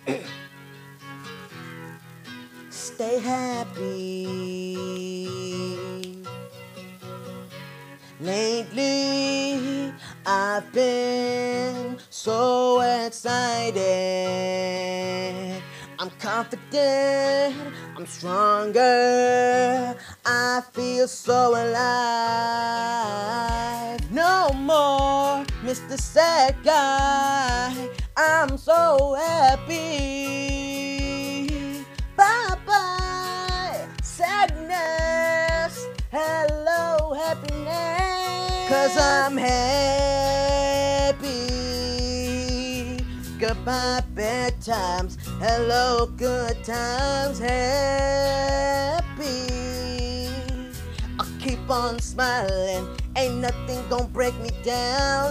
Stay happy. Lately, I've been so excited. I'm confident, I'm stronger. I feel so alive. No more Mr. Sad Guy. I'm so happy. Bye bye, sadness. Hello, happiness. 'Cause I'm happy. Goodbye, bad times. Hello, good times. Happy. I'll keep on smiling. Ain't nothing gonna break me down.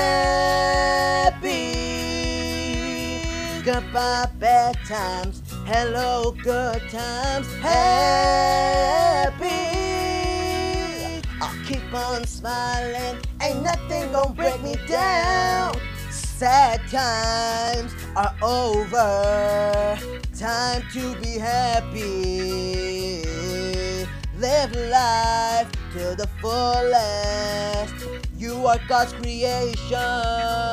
Happy. Goodbye, bad times. Hello, good times. Happy. I'll keep on smiling. Ain't nothing gonna break me down. Sad times are over. Time to be happy. Live life to the fullest. You are God's creation.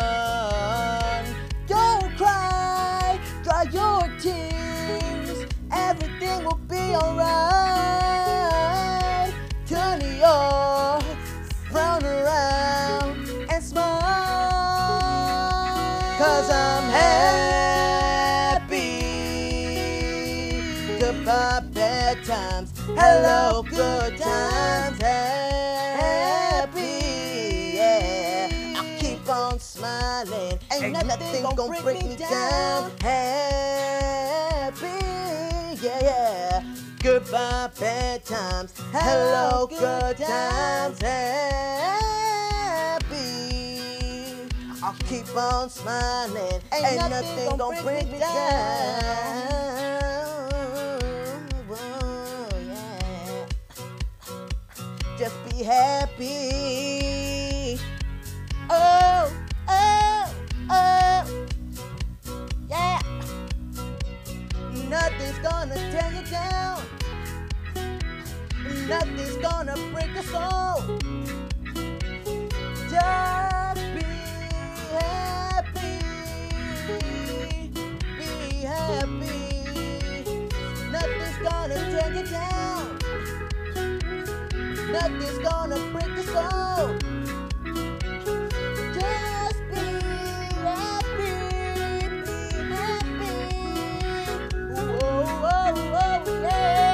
Don't cry, dry your tears. Everything will be alright. Turn your frown around and smile. 'Cause I'm happy. Goodbye, bad times. Hello, good times. Happy, yeah. I'll keep on smiling. Ain't nothing gonna break me down. Happy, yeah. Goodbye, bad times. Hello, good times. Happy. I'll keep on smiling. Ain't nothing gonna break me down. Whoa, yeah. Just be happy. Oh, oh, oh. Yeah. Nothing's gonna tear you down. Nothing's gonna break your soul. Just be happy. Be happy. Nothing's gonna tear you down. Nothing's gonna break your soul. Just be happy. Be happy. Whoa, whoa, whoa, yeah.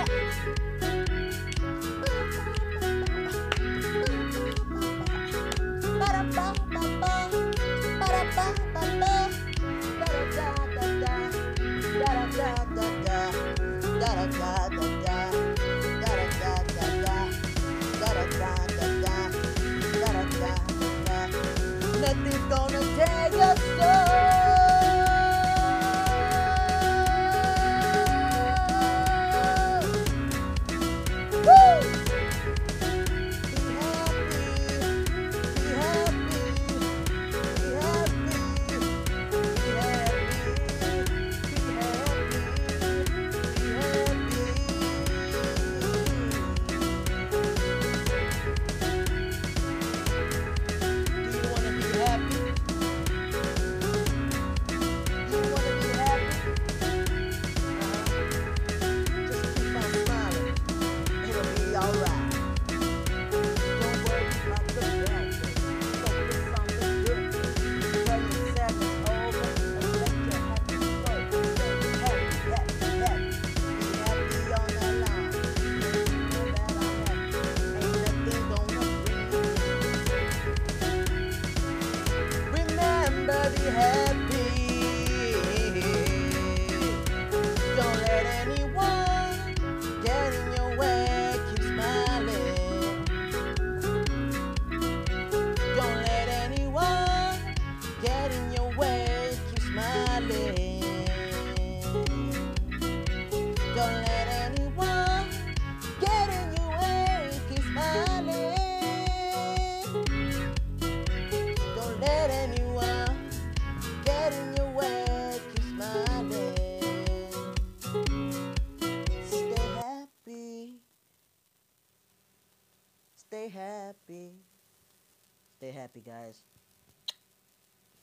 Nothing's gonna tear your soul. Woo! Be happy, be happy, be happy, be happy, be happy, be happy. Do you wanna be happy? Do you wanna be happy? Just keep on smiling. It'll be alright. Don't worry about the bad things. Focus on the good things. Turn your sadness over and let your happy flow. Stay happy, happy, happy. Be happy all night long. Just know that I'm happy. Ain't nothing gonna bring me down. Remember, be happy. Don't let anyone get in your way. Keep smiling. Don't let anyone get in your way. Keep smiling. Don't let anyone get in your way. Keep smiling. Don't let anyone get in your way. Keep smiling. stay happy. Stay happy, guys.